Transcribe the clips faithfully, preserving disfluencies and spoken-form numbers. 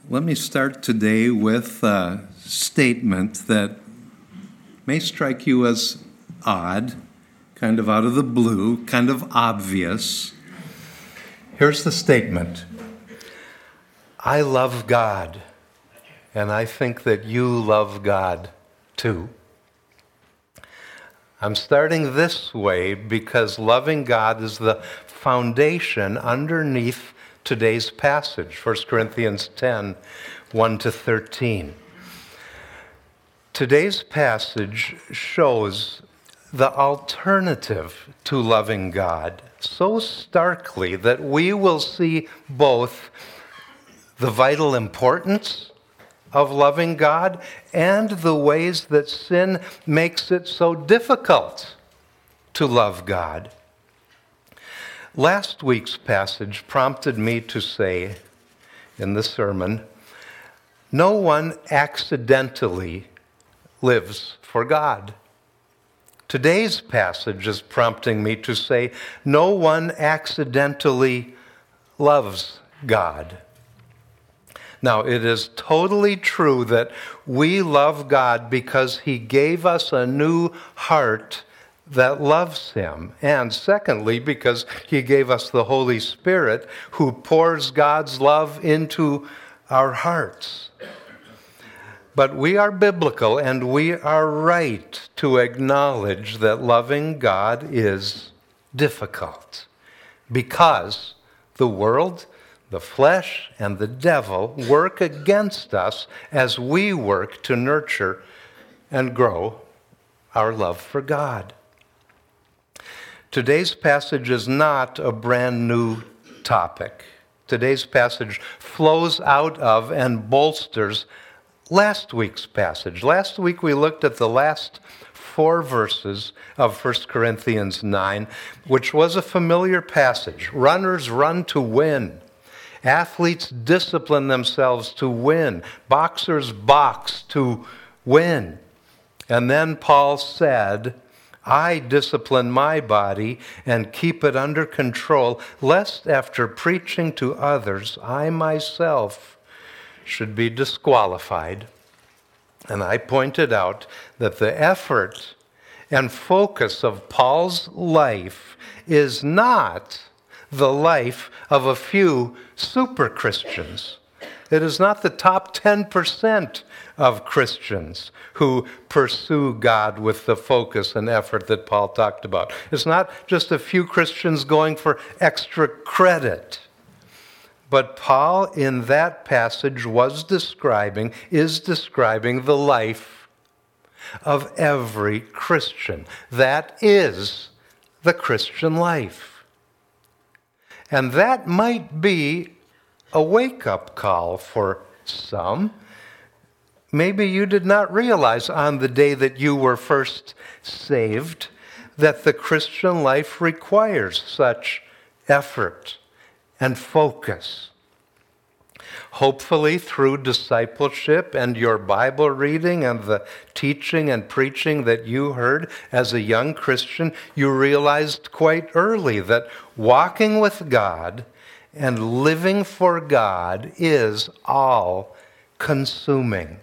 Let me start today with a statement that may strike you as odd, kind of out of the blue, kind of obvious. Here's the statement. I love God, and I think that you love God too. I'm starting this way because loving God is the foundation underneath today's passage, First Corinthians ten, one to thirteen. Today's passage shows the alternative to loving God so starkly that we will see both the vital importance of loving God and the ways that sin makes it so difficult to love God. Last week's passage prompted me to say in the sermon, no one accidentally lives for God. Today's passage is prompting me to say, no one accidentally loves God. Now, it is totally true that we love God because He gave us a new heart that loves Him. And secondly, because He gave us the Holy Spirit who pours God's love into our hearts. But we are biblical and we are right to acknowledge that loving God is difficult because the world, the flesh, and the devil work against us as we work to nurture and grow our love for God. Today's passage is not a brand new topic. Today's passage flows out of and bolsters last week's passage. Last week we looked at the last four verses of First Corinthians nine, which was a familiar passage. Runners run to win. Athletes discipline themselves to win. Boxers box to win. And then Paul said, I discipline my body and keep it under control, lest after preaching to others, I myself should be disqualified. And I pointed out that the effort and focus of Paul's life is not the life of a few super Christians. It is not the top ten percent of Christians who pursue God with the focus and effort that Paul talked about. It's not just a few Christians going for extra credit. But Paul, in that passage, was describing, is describing the life of every Christian. That is the Christian life. And that might be a wake-up call for some. Maybe you did not realize on the day that you were first saved that the Christian life requires such effort and focus. Hopefully, through discipleship and your Bible reading and the teaching and preaching that you heard as a young Christian, you realized quite early that walking with God and living for God is all-consuming.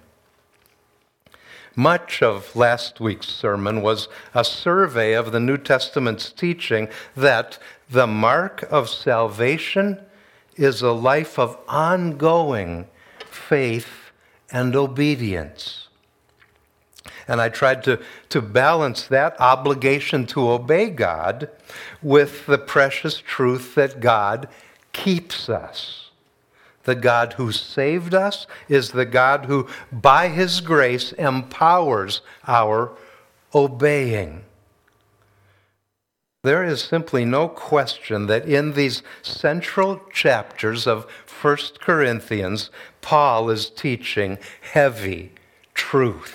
Much of last week's sermon was a survey of the New Testament's teaching that the mark of salvation is a life of ongoing faith and obedience. And I tried to, to balance that obligation to obey God with the precious truth that God keeps us. The God who saved us is the God who, by His grace, empowers our obeying. There is simply no question that in these central chapters of First Corinthians, Paul is teaching heavy truth.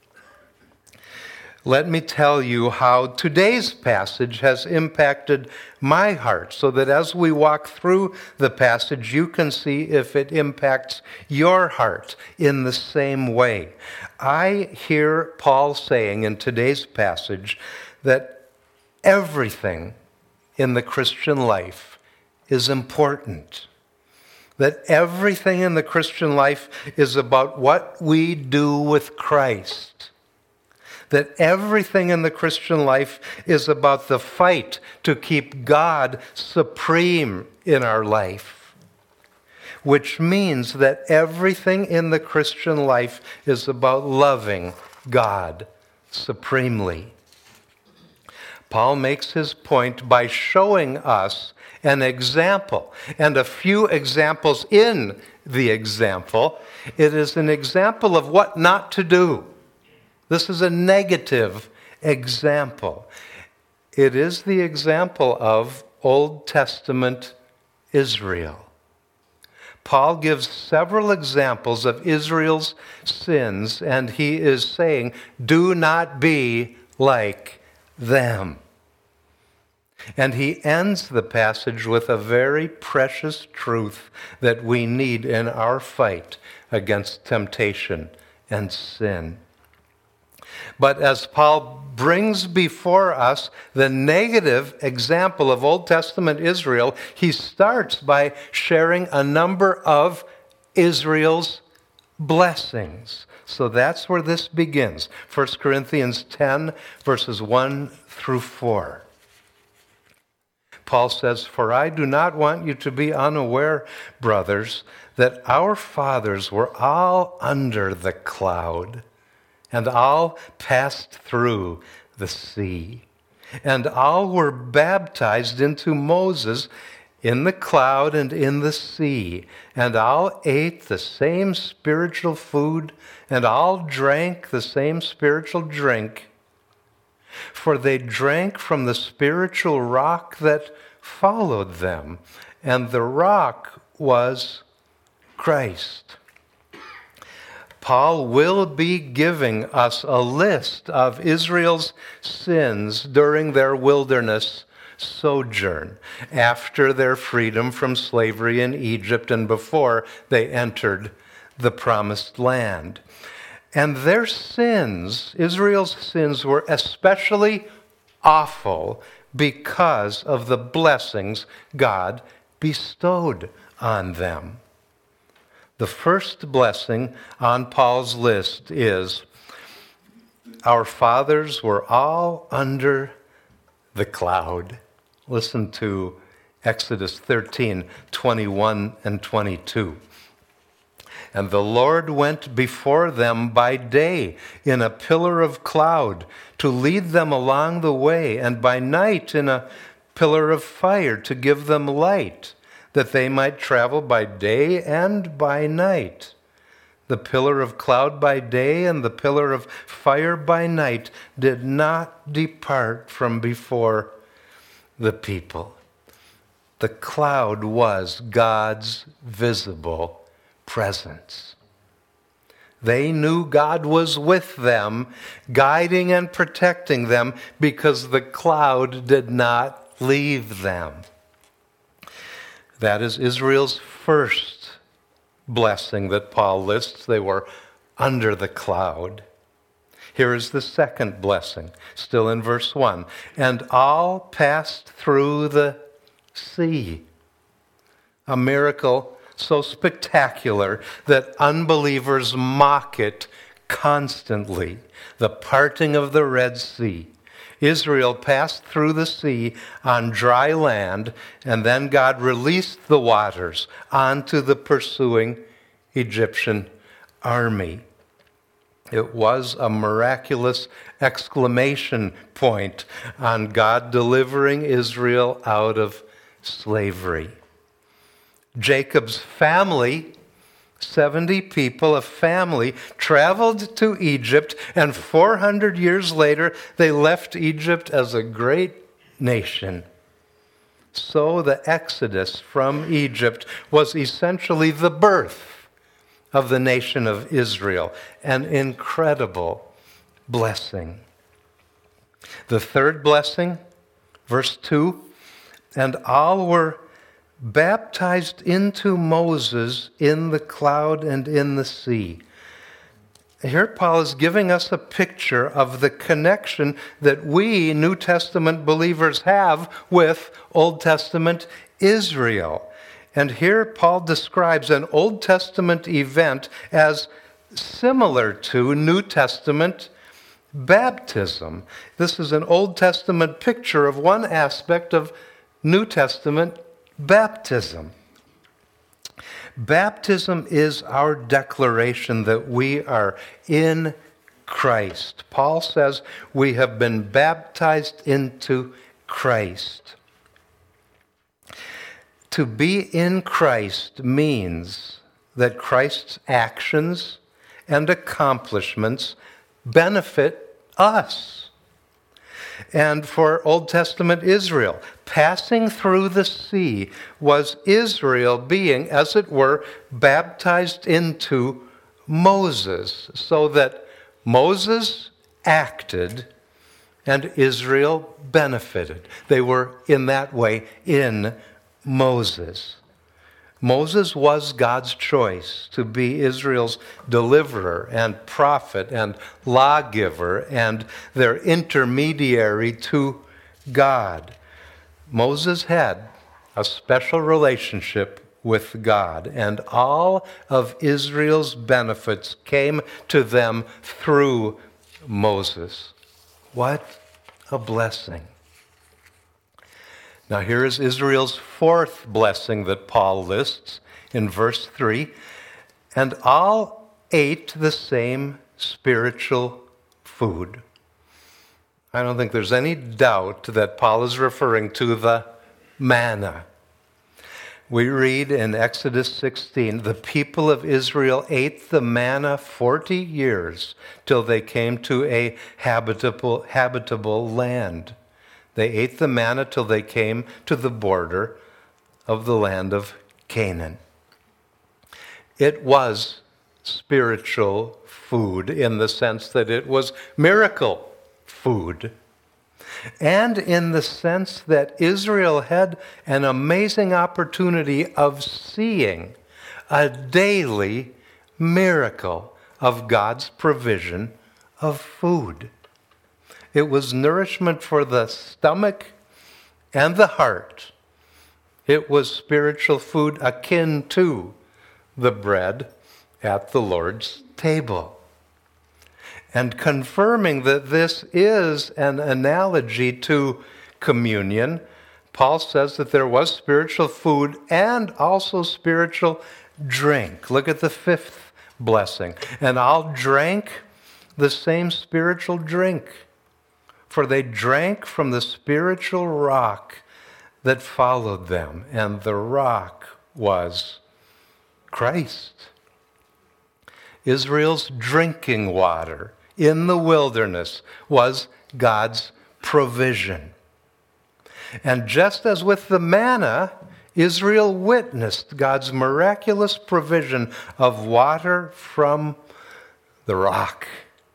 Let me tell you how today's passage has impacted my heart, so that as we walk through the passage, you can see if it impacts your heart in the same way. I hear Paul saying in today's passage that everything in the Christian life is important. that everything in the Christian life is about what we do with Christ. That everything in the Christian life is about the fight to keep God supreme in our life. Which means that everything in the Christian life is about loving God supremely. Paul makes his point by showing us an example, and a few examples in the example. It is an example of what not to do. This is a negative example. It is the example of Old Testament Israel. Paul gives several examples of Israel's sins, and he is saying, do not be like them. And he ends the passage with a very precious truth that we need in our fight against temptation and sin. But as Paul brings before us the negative example of Old Testament Israel, he starts by sharing a number of Israel's blessings. So that's where this begins. First Corinthians ten, verses one through four. Paul says, "For I do not want you to be unaware, brothers, that our fathers were all under the cloud, and all passed through the sea, and all were baptized into Moses in the cloud and in the sea, and all ate the same spiritual food, and all drank the same spiritual drink. For they drank from the spiritual rock that followed them, and the rock was Christ." Paul will be giving us a list of Israel's sins during their wilderness sojourn, after their freedom from slavery in Egypt and before they entered the promised land. And their sins, Israel's sins, were especially awful because of the blessings God bestowed on them. The first blessing on Paul's list is, our fathers were all under the cloud. Listen to Exodus thirteen, twenty-one and twenty-two. "And the Lord went before them by day in a pillar of cloud to lead them along the way, and by night in a pillar of fire to give them light, that they might travel by day and by night. The pillar of cloud by day and the pillar of fire by night did not depart from before the people." The cloud was God's visible presence. They knew God was with them, guiding and protecting them, because the cloud did not leave them. That is Israel's first blessing that Paul lists. They were under the cloud. Here is the second blessing, still in verse one. "And all passed through the sea." A miracle so spectacular that unbelievers mock it constantly. The parting of the Red Sea. Israel passed through the sea on dry land, and then God released the waters onto the pursuing Egyptian army. It was a miraculous exclamation point on God delivering Israel out of slavery. Jacob's family, seventy people, a family, traveled to Egypt, and four hundred years later, they left Egypt as a great nation. So the Exodus from Egypt was essentially the birth of the nation of Israel, an incredible blessing. The third blessing, verse two, "And all were baptized into Moses in the cloud and in the sea." Here Paul is giving us a picture of the connection that we New Testament believers have with Old Testament Israel. And here Paul describes an Old Testament event as similar to New Testament baptism. This is an Old Testament picture of one aspect of New Testament baptism. Baptism is our declaration that we are in Christ. Paul says we have been baptized into Christ. To be in Christ means that Christ's actions and accomplishments benefit us. And for Old Testament Israel, passing through the sea was Israel being, as it were, baptized into Moses, so that Moses acted and Israel benefited. They were, in that way, in Moses. Moses was God's choice to be Israel's deliverer and prophet and lawgiver and their intermediary to God. Moses had a special relationship with God, and all of Israel's benefits came to them through Moses. What a blessing. Now here is Israel's fourth blessing that Paul lists in verse three. And all ate the same spiritual food. I don't think there's any doubt that Paul is referring to the manna. We read in Exodus sixteen, the people of Israel ate the manna forty years till they came to a habitable, habitable land. They ate the manna till they came to the border of the land of Canaan. It was spiritual food in the sense that it was miracle food. And in the sense that Israel had an amazing opportunity of seeing a daily miracle of God's provision of food. It was nourishment for the stomach and the heart. It was spiritual food akin to the bread at the Lord's table. And confirming that this is an analogy to communion, Paul says that there was spiritual food and also spiritual drink. Look at the fifth blessing. And all drank the same spiritual drink, for they drank from the spiritual rock that followed them, and the rock was Christ. Israel's drinking water in the wilderness was God's provision. And just as with the manna, Israel witnessed God's miraculous provision of water from the rock.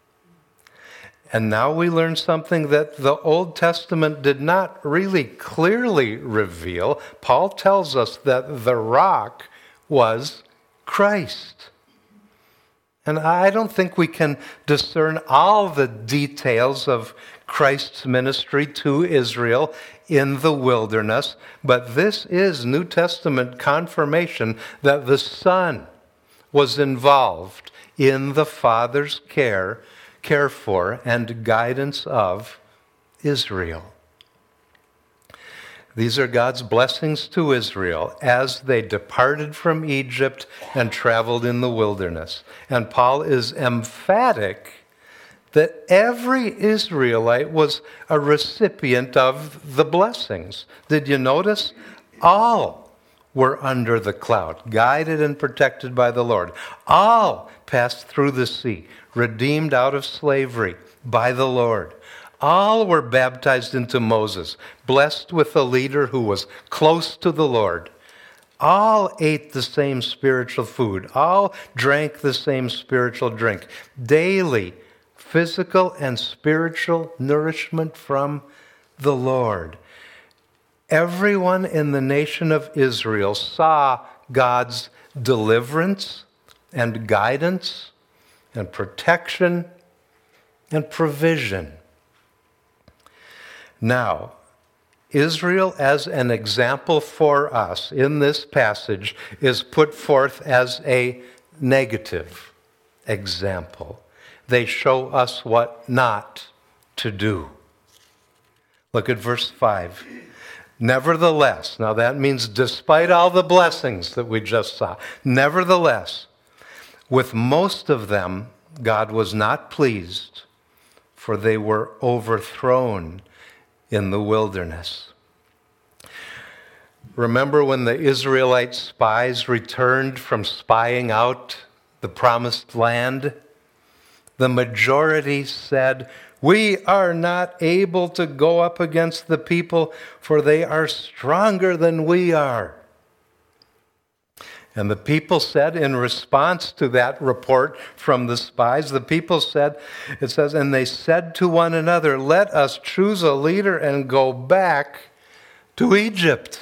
And now we learn something that the Old Testament did not really clearly reveal. Paul tells us that the rock was Christ. And I don't think we can discern all the details of Christ's ministry to Israel in the wilderness, but this is New Testament confirmation that the Son was involved in the Father's care, care for, and guidance of Israel. These are God's blessings to Israel as they departed from Egypt and traveled in the wilderness. And Paul is emphatic that every Israelite was a recipient of the blessings. Did you notice? All were under the cloud, guided and protected by the Lord. All passed through the sea, redeemed out of slavery by the Lord. All were baptized into Moses, blessed with a leader who was close to the Lord. All ate the same spiritual food. All drank the same spiritual drink. Daily, physical and spiritual nourishment from the Lord. Everyone in the nation of Israel saw God's deliverance and guidance and protection and provision. Now, Israel, as an example for us in this passage, is put forth as a negative example. They show us what not to do. Look at verse five. Nevertheless, now that means despite all the blessings that we just saw, nevertheless, with most of them, God was not pleased, for they were overthrown in the wilderness. Remember when the Israelite spies returned from spying out the promised land? The majority said, "We are not able to go up against the people, for they are stronger than we are." And the people said, in response to that report from the spies, the people said, it says, and they said to one another, "Let us choose a leader and go back to Egypt."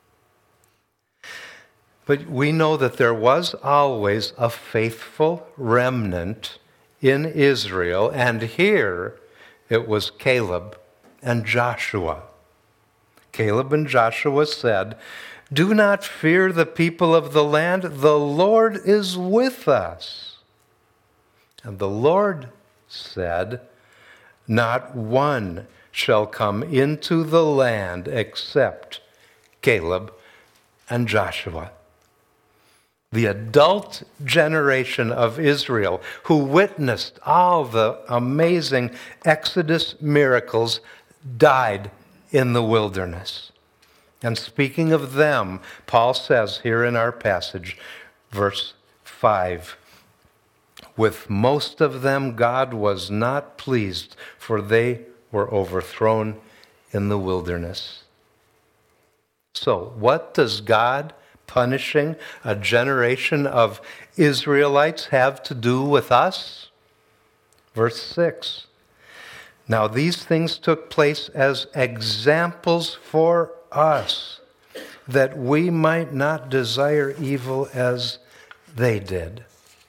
But we know that there was always a faithful remnant in Israel, and here it was Caleb and Joshua. Caleb and Joshua said, "Do not fear the people of the land. The Lord is with us." And the Lord said, "Not one shall come into the land except Caleb and Joshua." The adult generation of Israel who witnessed all the amazing Exodus miracles died in the wilderness. And speaking of them, Paul says here in our passage, verse five, "With most of them God was not pleased, for they were overthrown in the wilderness." So, what does God punishing a generation of Israelites have to do with us? Verse six, "Now these things took place as examples for us, that we might not desire evil as they did."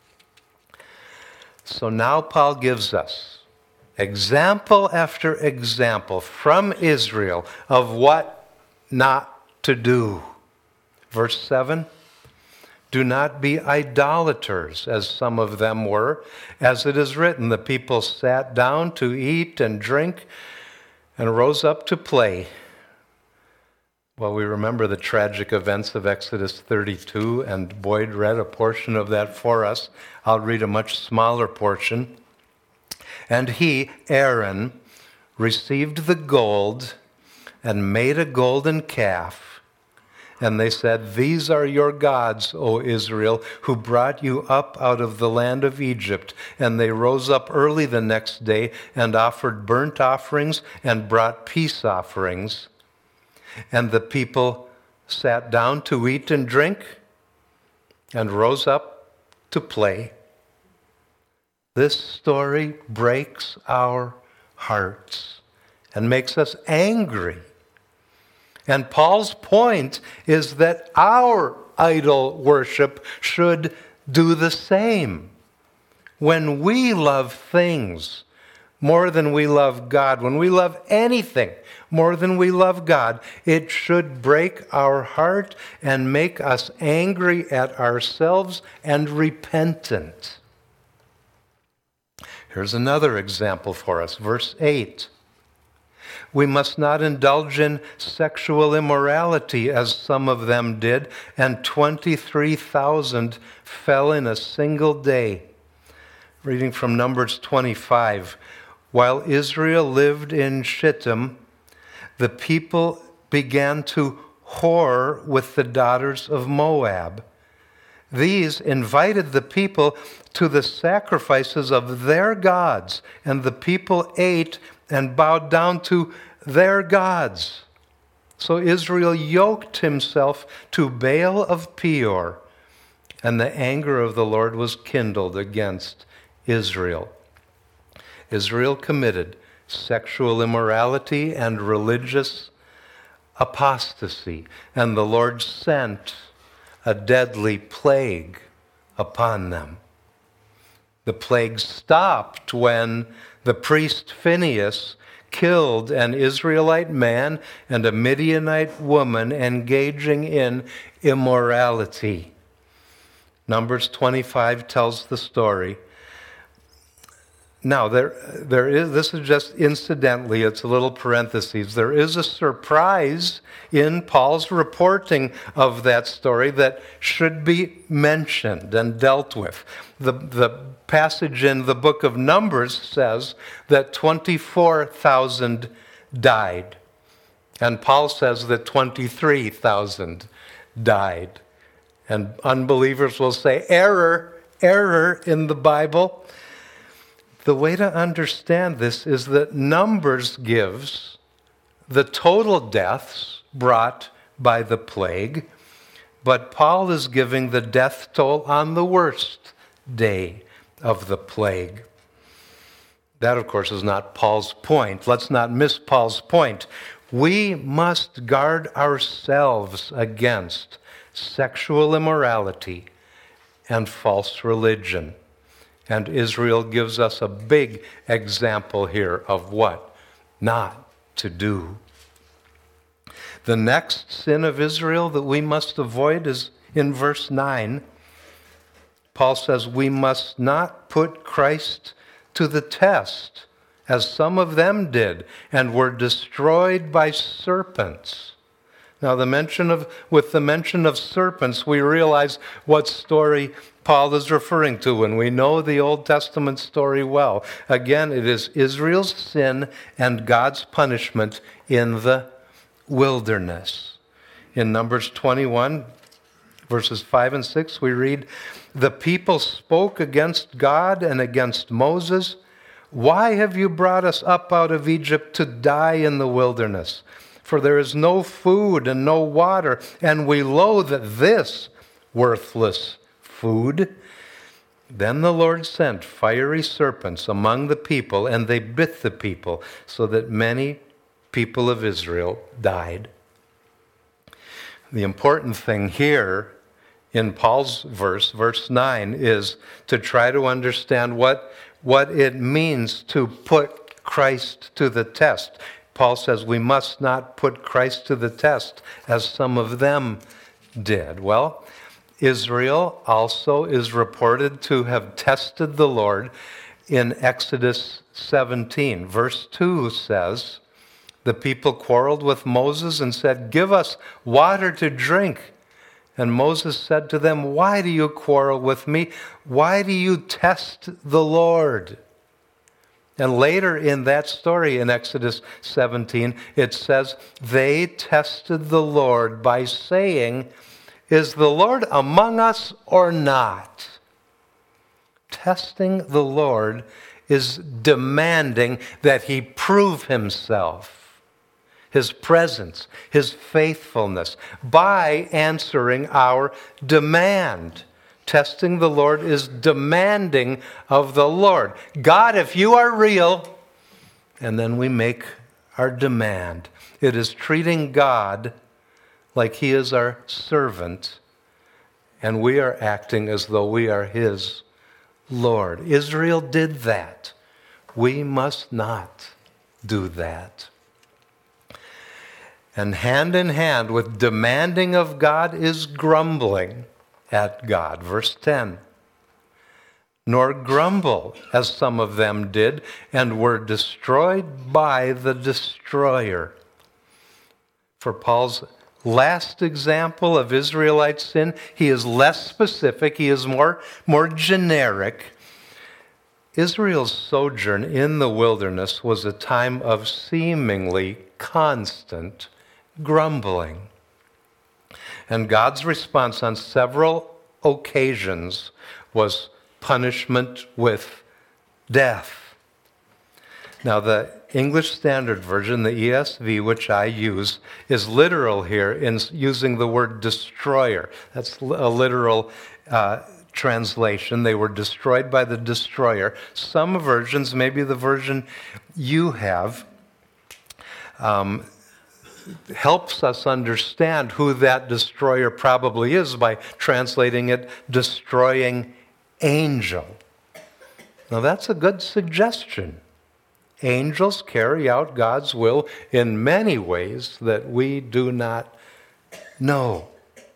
So now Paul gives us example after example from Israel of what not to do. Verse seven, "Do not be idolaters, as some of them were. As it is written, the people sat down to eat and drink and rose up to play." Well, we remember the tragic events of Exodus thirty-two, and Boyd read a portion of that for us. I'll read a much smaller portion. "And he, Aaron, received the gold and made a golden calf. And they said, 'These are your gods, O Israel, who brought you up out of the land of Egypt.' And they rose up early the next day and offered burnt offerings and brought peace offerings. And the people sat down to eat and drink and rose up to play." This story breaks our hearts and makes us angry. And Paul's point is that our idol worship should do the same. When we love things more than we love God, when we love anything more than we love God, it should break our heart and make us angry at ourselves and repentant. Here's another example for us, verse eight. "We must not indulge in sexual immorality, as some of them did, and twenty-three thousand fell in a single day." Reading from Numbers twenty-five. "While Israel lived in Shittim, the people began to whore with the daughters of Moab. These invited the people to the sacrifices of their gods, and the people ate and bowed down to their gods. So Israel yoked himself to Baal of Peor, and the anger of the Lord was kindled against Israel." Israel committed sexual immorality and religious apostasy, and the Lord sent a deadly plague upon them. The plague stopped when the priest Phinehas killed an Israelite man and a Midianite woman engaging in immorality. Numbers twenty-five tells the story. Now, there, there is, this is just incidentally, it's a little parentheses. There is a surprise in Paul's reporting of that story that should be mentioned and dealt with. The, the passage in the book of Numbers says that twenty-four thousand died. And Paul says that twenty-three thousand died. And unbelievers will say, error, error in the Bible. The way to understand this is that Numbers gives the total deaths brought by the plague, but Paul is giving the death toll on the worst day of the plague. That, of course, is not Paul's point. Let's not miss Paul's point. We must guard ourselves against sexual immorality and false religion. And Israel gives us a big example here of what not to do. The next sin of Israel that we must avoid is in verse nine. Paul says we must not put Christ to the test, as some of them did, and were destroyed by serpents. Now, the mention of, with the mention of serpents, we realize what story Paul is referring to, and we know the Old Testament story well. Again, it is Israel's sin and God's punishment in the wilderness. In Numbers twenty-one, verses five and six, we read, "The people spoke against God and against Moses. Why have you brought us up out of Egypt to die in the wilderness? For there is no food and no water, and we loathe this worthless food." Then the Lord sent fiery serpents among the people, and they bit the people, so that many people of Israel died. The important thing here in Paul's verse, verse nine, is to try to understand what, what it means to put Christ to the test. Paul says we must not put Christ to the test, as some of them did. Well, Israel also is reported to have tested the Lord in Exodus seventeen. Verse two says, the people quarreled with Moses and said, "Give us water to drink." And Moses said to them, "Why do you quarrel with me? Why do you test the Lord?" And later in that story in Exodus seventeen, it says, they tested the Lord by saying, "Is the Lord among us or not?" Testing the Lord is demanding that he prove himself, his presence, his faithfulness, by answering our demand. Testing the Lord is demanding of the Lord. God, if you are real, and then we make our demand. It is treating God like he is our servant, and we are acting as though we are his Lord. Israel did that. We must not do that. And hand in hand with demanding of God is grumbling at God. Verse ten. Nor grumble, as some of them did, and were destroyed by the destroyer. For Paul's last example of Israelite sin, he is less specific, he is more, more generic. Israel's sojourn in the wilderness was a time of seemingly constant grumbling. And God's response on several occasions was punishment with death. Now, the English Standard Version, the E S V, which I use, is literal here in using the word destroyer. That's a literal uh, translation. They were destroyed by the destroyer. Some versions, maybe the version you have, um, helps us understand who that destroyer probably is by translating it destroying angel. Now that's a good suggestion. Angels carry out God's will in many ways that we do not know.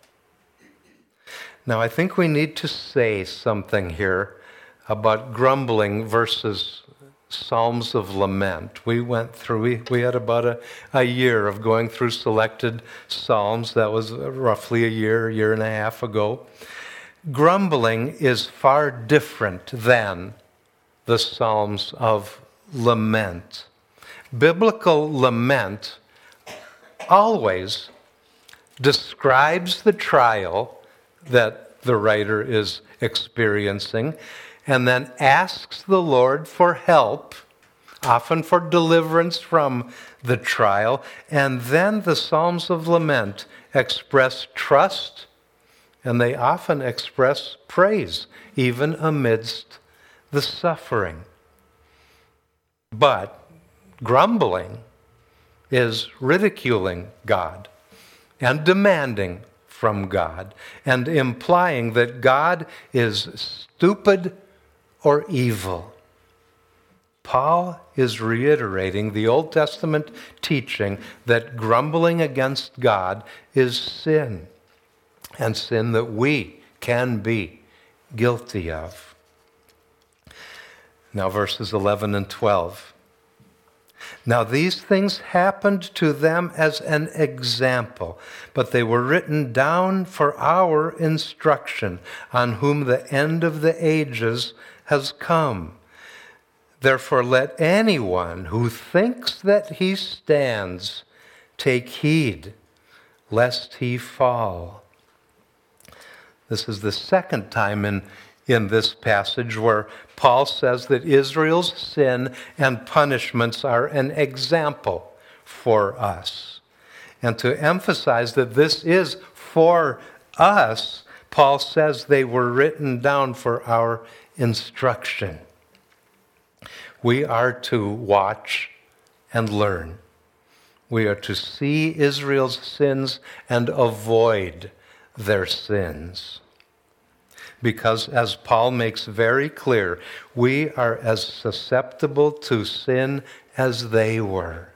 Now, I think we need to say something here about grumbling versus Psalms of Lament. We went through, we, we had about a, a year of going through selected Psalms. That was roughly a year, year and a half ago. Grumbling is far different than the Psalms of Lament. Biblical lament always describes the trial that the writer is experiencing and then asks the Lord for help, often for deliverance from the trial. And then the Psalms of Lament express trust, and they often express praise, even amidst the suffering. But grumbling is ridiculing God and demanding from God and implying that God is stupid or evil. Paul is reiterating the Old Testament teaching that grumbling against God is sin, and sin that we can be guilty of. Now, verses eleven and twelve. Now these things happened to them as an example, but they were written down for our instruction, on whom the end of the ages has come. Therefore let anyone who thinks that he stands take heed, lest he fall. This is the second time in in this passage where Paul says that Israel's sin and punishments are an example for us. And to emphasize that this is for us, Paul says they were written down for our instruction. We are to watch and learn. We are to see Israel's sins and avoid their sins. Because, as Paul makes very clear, we are as susceptible to sin as they were.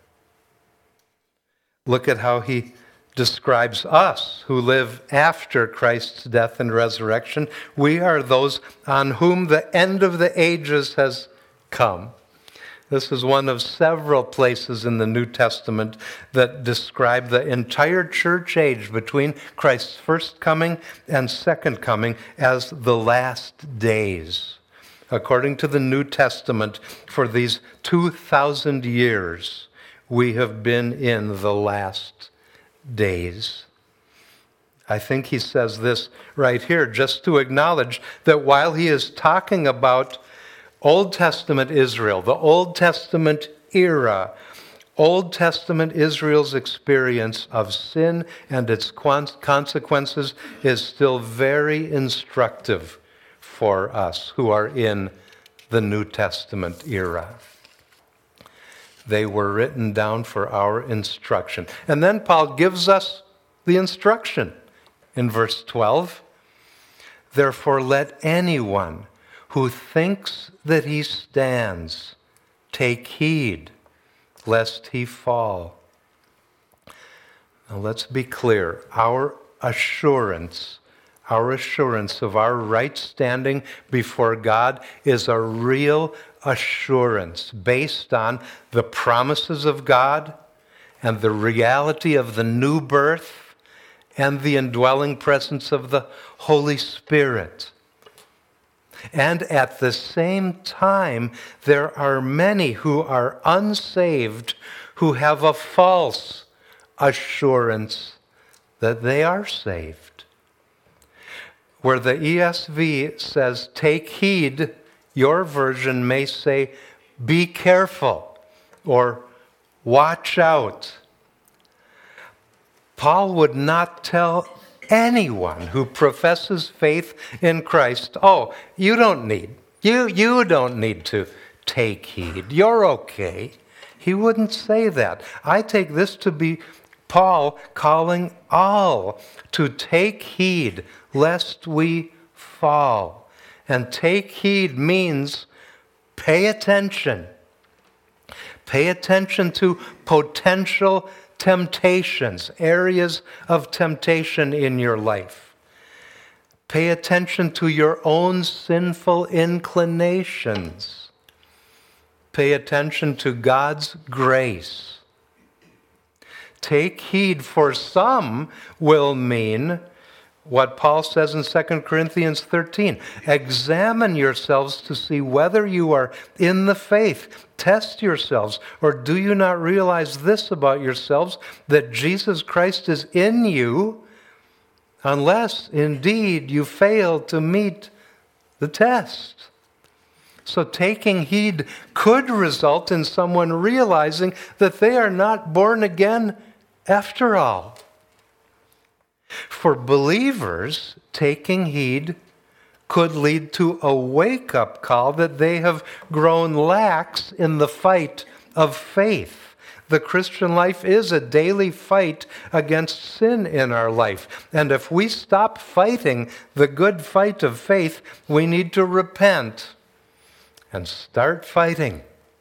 Look at how he describes us who live after Christ's death and resurrection. We are those on whom the end of the ages has come. This is one of several places in the New Testament that describe the entire church age between Christ's first coming and second coming as the last days. According to the New Testament, for these two thousand years, we have been in the last days. I think he says this right here just to acknowledge that while he is talking about Old Testament Israel, the Old Testament era, Old Testament Israel's experience of sin and its consequences is still very instructive for us who are in the New Testament era. They were written down for our instruction. And then Paul gives us the instruction in verse twelve. Therefore, let anyone who thinks that he stands take heed, lest he fall. Now let's be clear. Our assurance, our assurance of our right standing before God is a real assurance based on the promises of God and the reality of the new birth and the indwelling presence of the Holy Spirit. And at the same time, there are many who are unsaved who have a false assurance that they are saved. Where the E S V says, take heed, your version may say, be careful, or watch out. Paul would not tell anyone who professes faith in Christ, oh, you don't need, you, you don't need to take heed. You're okay. He wouldn't say that. I take this to be Paul calling all to take heed lest we fall. And take heed means pay attention. Pay attention to potential temptations, areas of temptation in your life. Pay attention to your own sinful inclinations. Pay attention to God's grace. Take heed, for some will mean what Paul says in Second Corinthians thirteen. Examine yourselves to see whether you are in the faith. Test yourselves. Or do you not realize this about yourselves, that Jesus Christ is in you, unless indeed you fail to meet the test? So taking heed could result in someone realizing that they are not born again after all. For believers, taking heed could lead to a wake-up call that they have grown lax in the fight of faith. The Christian life is a daily fight against sin in our life. And if we stop fighting the good fight of faith, we need to repent and start fighting.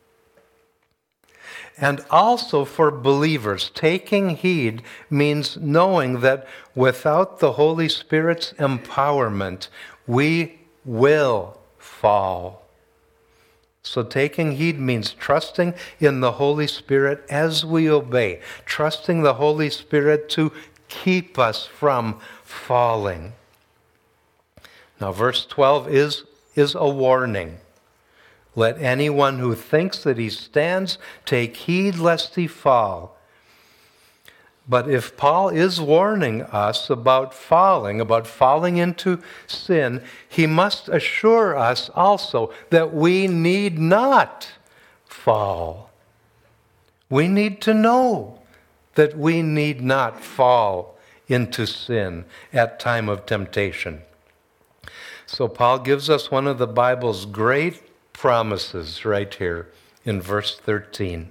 And also for believers, taking heed means knowing that without the Holy Spirit's empowerment, we will fall. So taking heed means trusting in the Holy Spirit as we obey, trusting the Holy Spirit to keep us from falling. Now, verse twelve is, is a warning. Let anyone who thinks that he stands take heed lest he fall. But if Paul is warning us about falling, about falling into sin, he must assure us also that we need not fall. We need to know that we need not fall into sin at time of temptation. So Paul gives us one of the Bible's great promises right here in verse thirteen.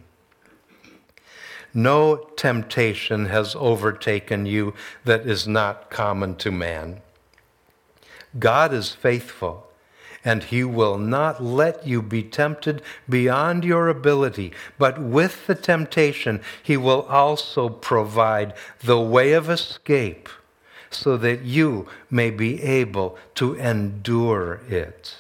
No temptation has overtaken you that is not common to man. God is faithful, and he will not let you be tempted beyond your ability, but with the temptation he will also provide the way of escape so that you may be able to endure it.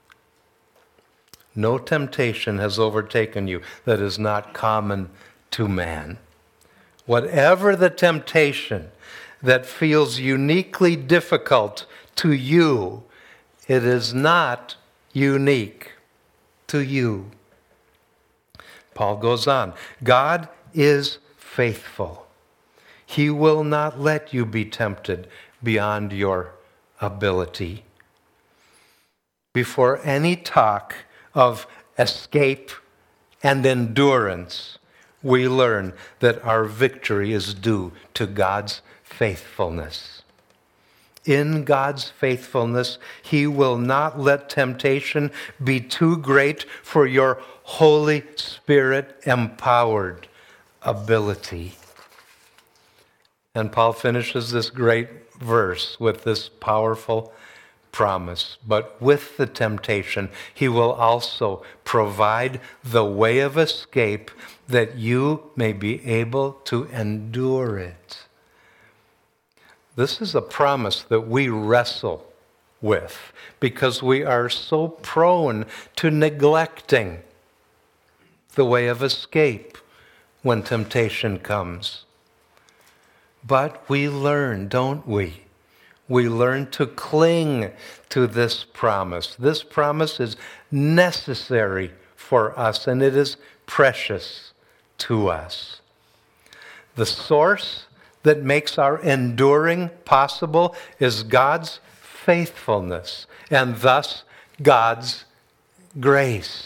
No temptation has overtaken you that is not common to man. Whatever the temptation that feels uniquely difficult to you, it is not unique to you. Paul goes on, God is faithful. He will not let you be tempted beyond your ability. Before any talk of escape and endurance, we learn that our victory is due to God's faithfulness. In God's faithfulness, he will not let temptation be too great for your Holy Spirit-empowered ability. And Paul finishes this great verse with this powerful promise. But with the temptation, he will also provide the way of escape that you may be able to endure it. This is a promise that we wrestle with because we are so prone to neglecting the way of escape when temptation comes. But we learn, don't we? We learn to cling to this promise. This promise is necessary for us, and it is precious to us. The source that makes our enduring possible is God's faithfulness, and thus God's grace.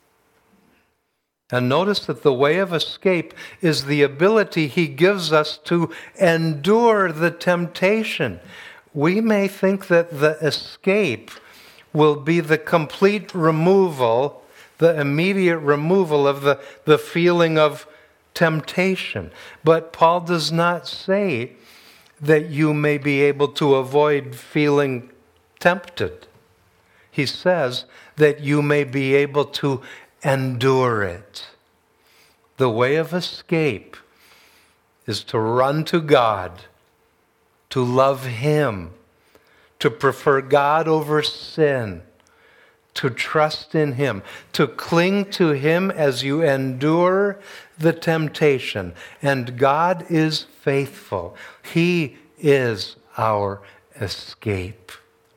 And notice that the way of escape is the ability he gives us to endure the temptation. We may think that the escape will be the complete removal, the immediate removal of the, the feeling of temptation. But Paul does not say that you may be able to avoid feeling tempted. He says that you may be able to endure it. The way of escape is to run to God, to love Him, to prefer God over sin, to trust in Him, to cling to Him as you endure the temptation. And God is faithful. He is our escape.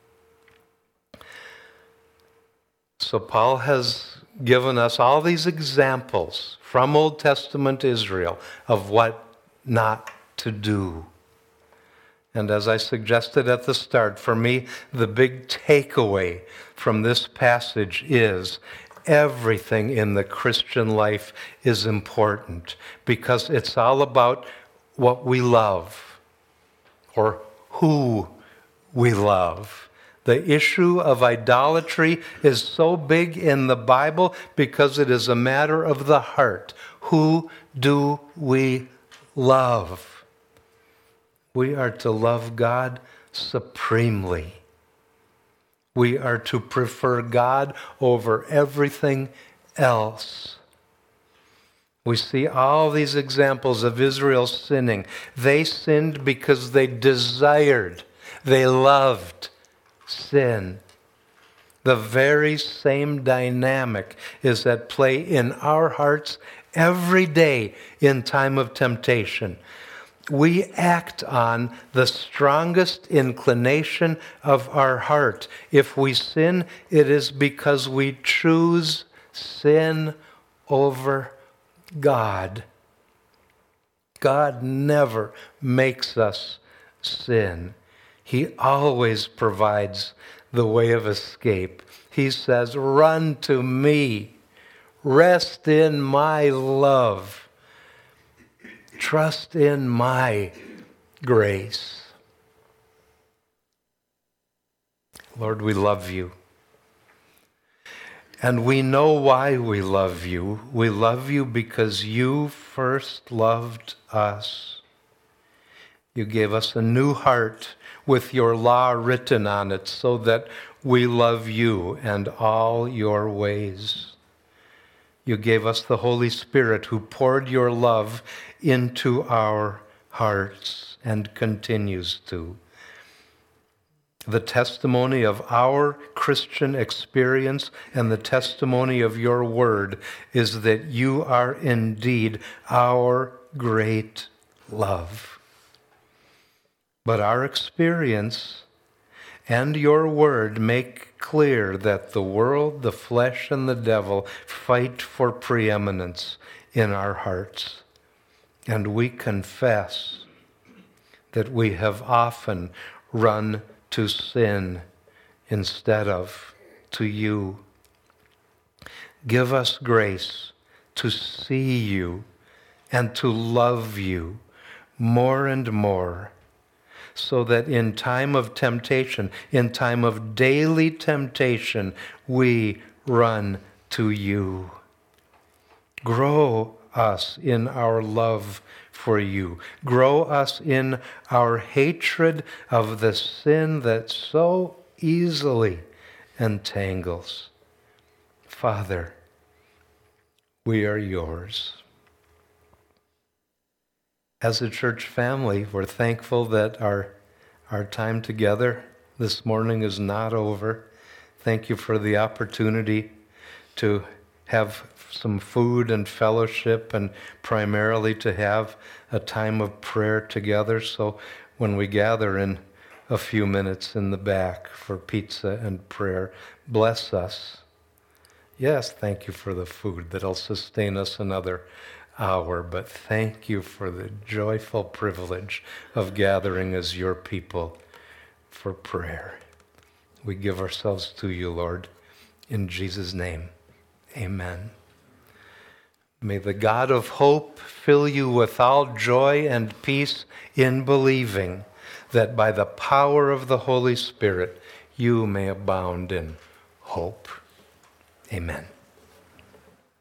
So Paul has given us all these examples from Old Testament Israel of what not to do. And as I suggested at the start, for me, the big takeaway from this passage is everything in the Christian life is important because it's all about what we love or who we love. The issue of idolatry is so big in the Bible because it is a matter of the heart. Who do we love? We are to love God supremely. We are to prefer God over everything else. We see all these examples of Israel sinning. They sinned because they desired, they loved sin. The very same dynamic is at play in our hearts every day in time of temptation. We act on the strongest inclination of our heart. If we sin, it is because we choose sin over God. God never makes us sin. He always provides the way of escape. He says, "Run to me. Rest in my love. Trust in my grace." Lord, we love you. And we know why we love you. We love you because you first loved us. You gave us a new heart with your law written on it so that we love you and all your ways. You gave us the Holy Spirit who poured your love into our hearts and continues to. The testimony of our Christian experience and the testimony of your word is that you are indeed our great love. But our experience and your word make clear that the world, the flesh, and the devil fight for preeminence in our hearts. And we confess that we have often run to sin instead of to you. Give us grace to see you and to love you more and more, so that in time of temptation, in time of daily temptation, we run to you. Grow us in our love for you. Grow us in our hatred of the sin that so easily entangles. Father, we are yours. As a church family, we're thankful that our, our time together this morning is not over. Thank you for the opportunity to have some food and fellowship and primarily to have a time of prayer together. So when we gather in a few minutes in the back for pizza and prayer, bless us. Yes, thank you for the food that'll sustain us another hour, but thank you for the joyful privilege of gathering as your people for prayer. We give ourselves to you, Lord, in Jesus' name. Amen. May the God of hope fill you with all joy and peace in believing, that by the power of the Holy Spirit you may abound in hope. Amen.